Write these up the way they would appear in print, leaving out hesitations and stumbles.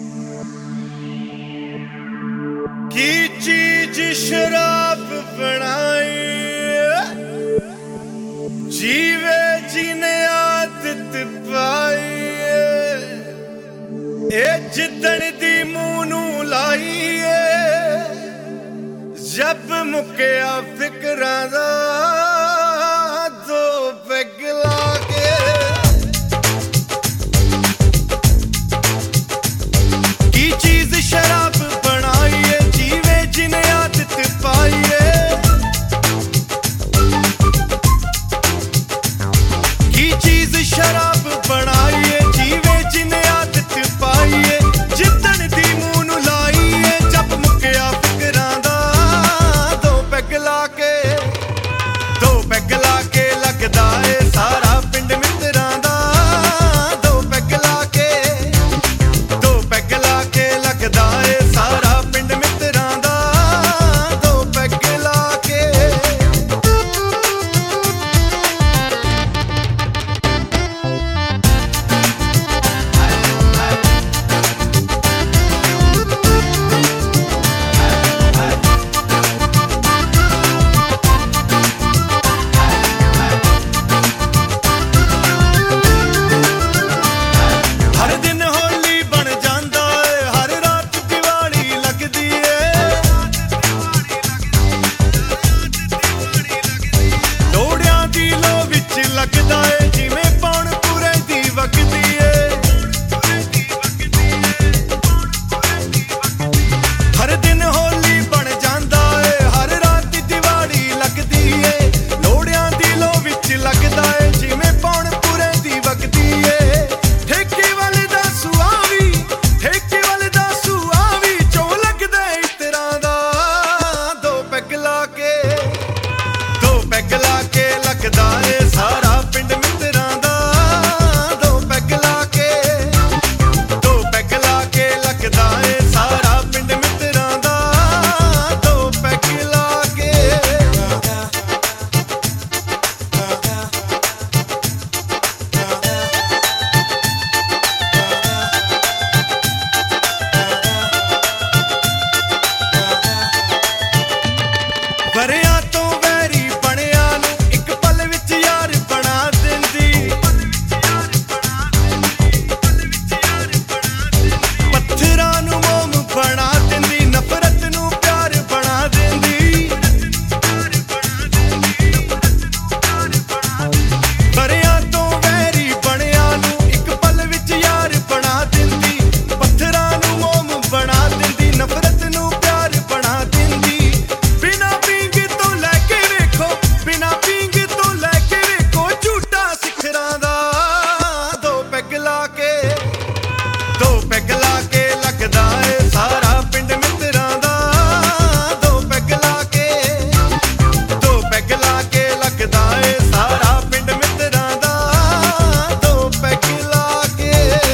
की चीज शराब बनाई जीवे जीने आदत पाई जिदन दी मूंह नू लाई जब मुक्या फिकरां दा दो पैग ला के की चीज शराब बनाई जीवे जिने आदत पाई की चीज शराब बनाई जीवे जिने आदत पाई जिदन दी मूंह नू लाई जब मुक्या फिकरां दा दो पैग ला के लगदा ए सारा पिंड मित्तरां दा दो पैग ला के लगदा ए सारा पिंड मित्तरां दा दो पैग ला के लगदा है जिवें पौन पूरे दी वगदी हर दिन होली बन जांदा है हर रात दिवाली लगदी है लोड़ियां दी लो विच लगदा है जिवें पौन पूरे दी वगदी ठेके वाले दा सुआवी चो लगदा इतरां दा दो पैग ला के लगदा है सारा पिंड मित्तरां दा दो पैग ला के लगदा है सारा पिंड मित्तरां दा दो पैग ला के वरियां तो वैरी बनिया नू एक पल विच यार बना दिंदी पत्थरां नू मोम बना दिंदी नफरत नू प्यार बना दिंदी वरियां तो वैरी बनिया नू एक पल विच यार बना दिंदी पत्थरां नू मोम बना दिंदी नफरत नू प्यार बना दिंदी बिना पींग तो लैके वेखो झूठा सिखरां दा दो पैग ला के लगदा है सारा पिंड मित्तरां दा दो पैग ला के लगदा है सारा पिंड मित्तरां दा दो पैग ला के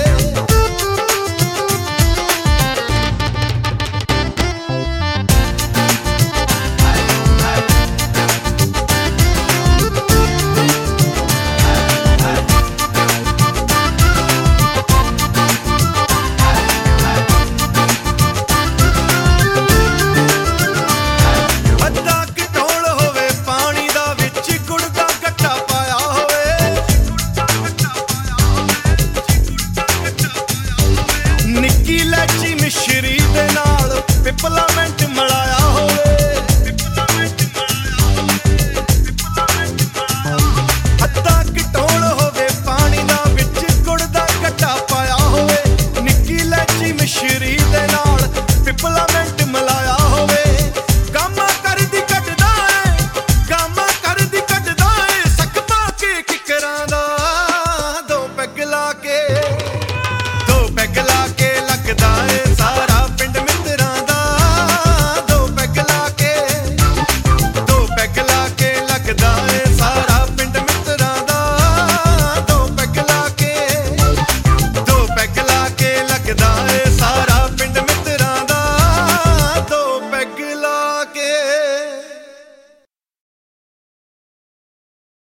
ਅੱਧਾ ਘਟੋਲ ਹੋਵੇ ਪਾਣੀ ਦਾ ਵਿੱਚ ਗੁੜ ਦਾ ਗੱਟਾ ਪਾਇਆ ਹੋਵੇ ਨਿੱਕੀ ਇਲਾਚੀ ਮਿਸ਼ਰੀ ਦੇ ਨਾਲ ਪਿਪਲਾ